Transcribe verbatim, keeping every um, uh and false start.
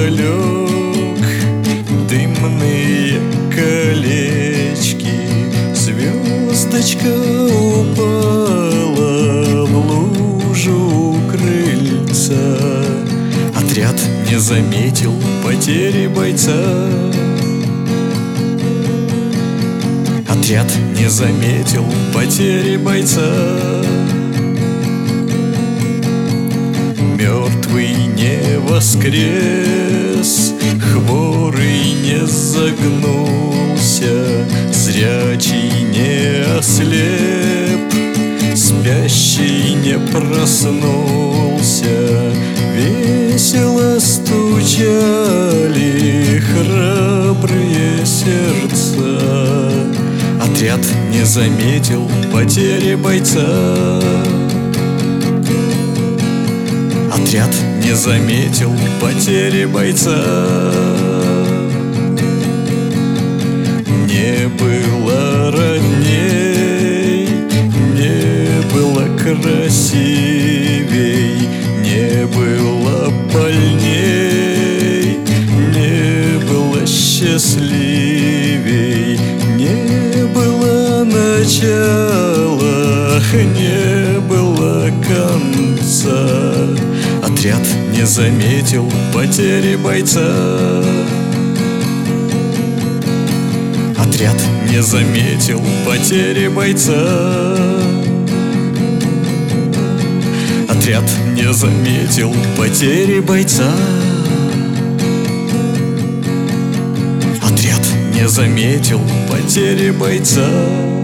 вдалек дымные колечки. Звездочка упала в лужу у крыльца. Отряд не заметил потери бойца. Отряд не заметил потери бойца. Мертвый не воскрес, хворый не загнулся, зрячий не ослеп, спящий не проснулся. Весело стучали храбрые сердца. Отряд не заметил потери бойца. Отряд не заметил потери бойца. Не было родней, не было красивей, не было больней, не было счастливей, не было начала, не было конца. Отряд не заметил потери бойца. Отряд не заметил потери бойца. Отряд не заметил потери бойца. Отряд не заметил потери бойца.